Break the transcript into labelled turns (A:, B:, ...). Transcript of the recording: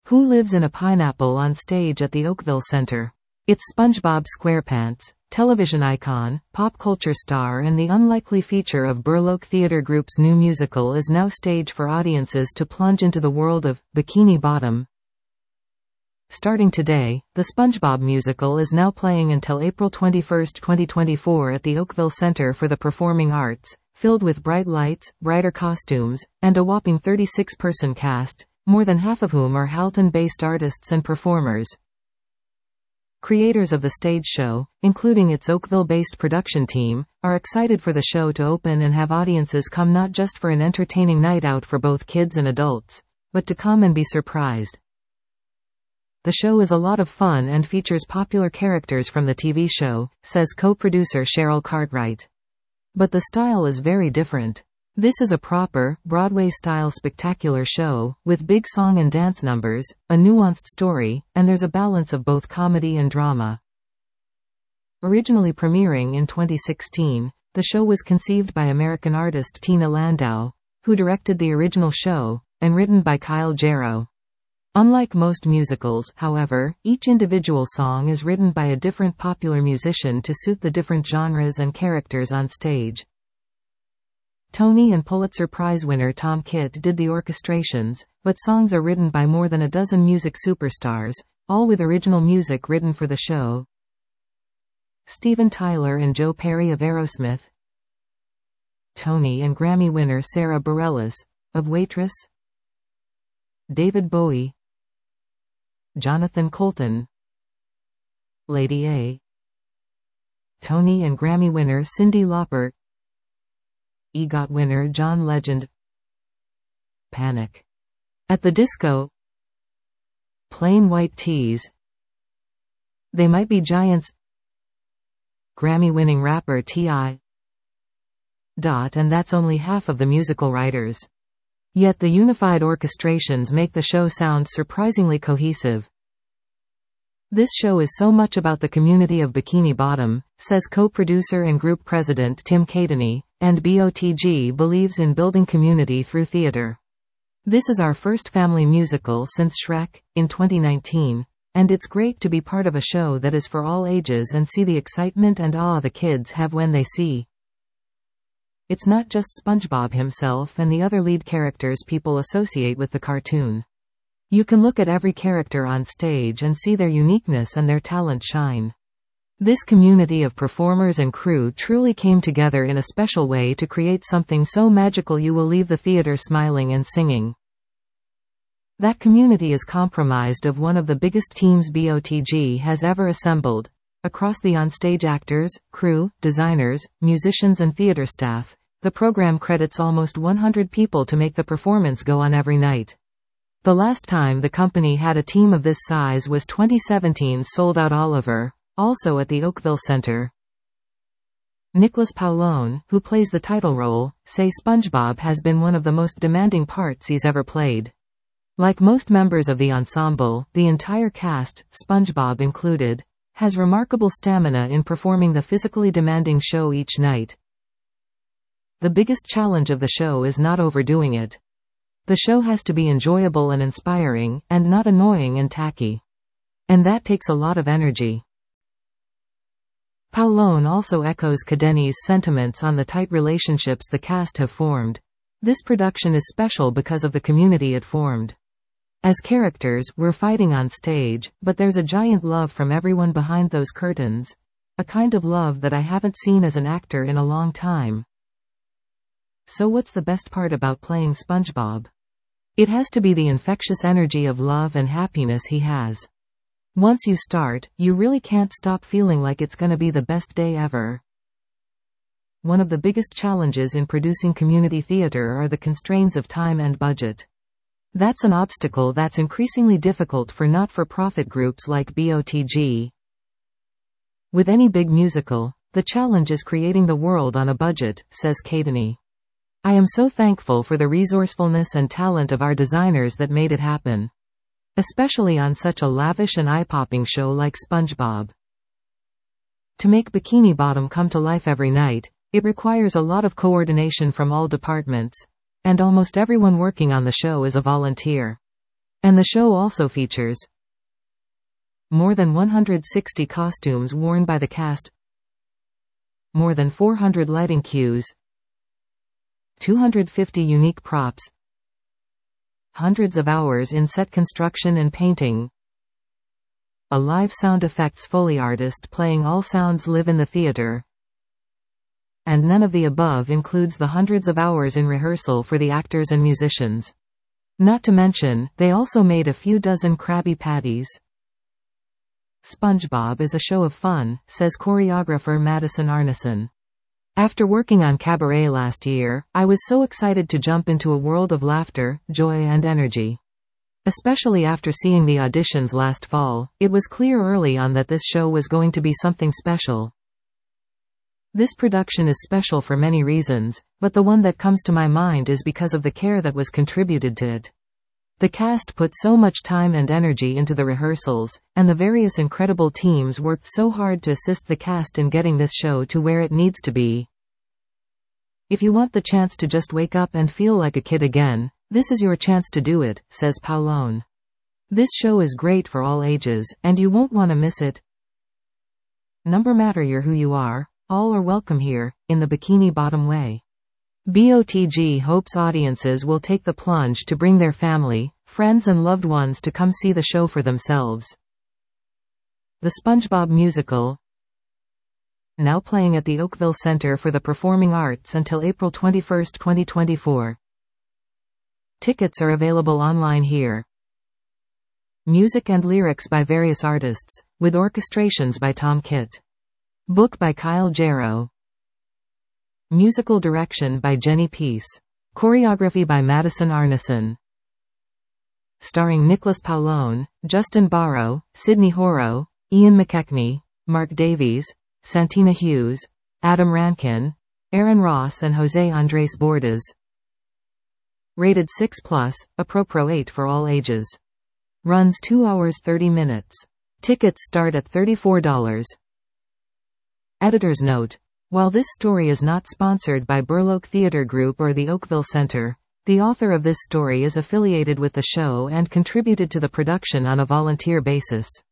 A: Who lives in a pineapple on stage at the Oakville Center? It's SpongeBob SquarePants, television icon, pop culture star, and the unlikely feature of Burloak Theatre Group's new musical is now stage for audiences to plunge into the world of Bikini Bottom. Starting today, the SpongeBob musical is now playing until April 21, 2024 at the Oakville Center for the Performing Arts, filled with bright lights, brighter costumes, and a whopping 36-person cast, more than half of whom are Halton-based artists and performers. Creators of the stage show, including its Oakville-based production team, are excited for the show to open and have audiences come not just for an entertaining night out for both kids and adults, but to come and be surprised. The show is a lot of fun and features popular characters from the TV show, says co-producer Cheryl Cartwright. But the style is very different. This is a proper, Broadway-style spectacular show, with big song and dance numbers, a nuanced story, and there's a balance of both comedy and drama. Originally premiering in 2016, the show was conceived by American artist Tina Landau, who directed the original show, and written by Kyle Jarrow. Unlike most musicals, however, each individual song is written by a different popular musician to suit the different genres and characters on stage. Tony and Pulitzer Prize winner Tom Kitt did the orchestrations, but songs are written by more than a dozen music superstars, all with original music written for the show. Steven Tyler and Joe Perry of Aerosmith. Tony and Grammy winner Sarah Bareilles, of Waitress. David Bowie. Jonathan Coulton. Lady A. Tony and Grammy winner Cyndi Lauper. EGOT winner John Legend. Panic! At the Disco. Plain White T's. They Might Be Giants. Grammy-winning rapper T.I. And that's only half of the musical writers. Yet the unified orchestrations make the show sound surprisingly cohesive. This show is so much about the community of Bikini Bottom, says co-producer and group president Tim Cadeney, and BOTG believes in building community through theater. This is our first family musical since Shrek, in 2019, and it's great to be part of a show that is for all ages and see the excitement and awe the kids have when they see. It's not just SpongeBob himself and the other lead characters people associate with the cartoon. You can look at every character on stage and see their uniqueness and their talent shine. This community of performers and crew truly came together in a special way to create something so magical you will leave the theater smiling and singing. That community is comprised of one of the biggest teams BOTG has ever assembled. Across the onstage actors, crew, designers, musicians and theater staff, the program credits almost 100 people to make the performance go on every night. The last time the company had a team of this size was 2017's sold-out Oliver, also at the Oakville Center. Nicholas Paolone, who plays the title role, says SpongeBob has been one of the most demanding parts he's ever played. Like most members of the ensemble, the entire cast, SpongeBob included, has remarkable stamina in performing the physically demanding show each night. The biggest challenge of the show is not overdoing it. The show has to be enjoyable and inspiring, and not annoying and tacky. And that takes a lot of energy. Paolone also echoes Cadeney's sentiments on the tight relationships the cast have formed. This production is special because of the community it formed. As characters, we're fighting on stage, but there's a giant love from everyone behind those curtains. A kind of love that I haven't seen as an actor in a long time. So what's the best part about playing SpongeBob? It has to be the infectious energy of love and happiness he has. Once you start, you really can't stop feeling like it's gonna be the best day ever. One of the biggest challenges in producing community theater are the constraints of time and budget. That's an obstacle that's increasingly difficult for not-for-profit groups like BOTG. With any big musical, the challenge is creating the world on a budget, says Cadeney. I am so thankful for the resourcefulness and talent of our designers that made it happen. Especially on such a lavish and eye-popping show like SpongeBob. To make Bikini Bottom come to life every night, it requires a lot of coordination from all departments, and almost everyone working on the show is a volunteer. And the show also features more than 160 costumes worn by the cast, more than 400 lighting cues, 250 unique props, hundreds of hours in set construction and painting, a live sound effects Foley artist playing all sounds live in the theater, and none of the above includes the hundreds of hours in rehearsal for the actors and musicians. Not to mention, they also made a few dozen Krabby Patties. SpongeBob is a show of fun, says choreographer Madison Arneson. After working on Cabaret last year, I was so excited to jump into a world of laughter, joy and energy. Especially after seeing the auditions last fall, it was clear early on that this show was going to be something special. This production is special for many reasons, but the one that comes to my mind is because of the care that was contributed to it. The cast put so much time and energy into the rehearsals, and the various incredible teams worked so hard to assist the cast in getting this show to where it needs to be. If you want the chance to just wake up and feel like a kid again, this is your chance to do it, says Paulone. This show is great for all ages, and you won't want to miss it. No matter who you are, all are welcome here, in the Bikini Bottom way. BOTG hopes audiences will take the plunge to bring their family, friends and loved ones to come see the show for themselves. The SpongeBob Musical, now playing at the Oakville Center for the Performing Arts until April 21, 2024. Tickets are available online here. Music and lyrics by various artists, with orchestrations by Tom Kitt. Book by Kyle Jarrow. Musical direction by Jenny Peace. Choreography by Madison Arneson. Starring Nicholas Paulone, Justin Barrow, Sydney Horo, Ian McKechnie, Mark Davies, Santina Hughes, Adam Rankin, Aaron Ross and Jose Andres Bordas. Rated 6+, appropriate for all ages. Runs 2 hours 30 minutes. Tickets start at $34. Editor's note. While this story is not sponsored by Burloak Theatre Group or the Oakville Center, the author of this story is affiliated with the show and contributed to the production on a volunteer basis.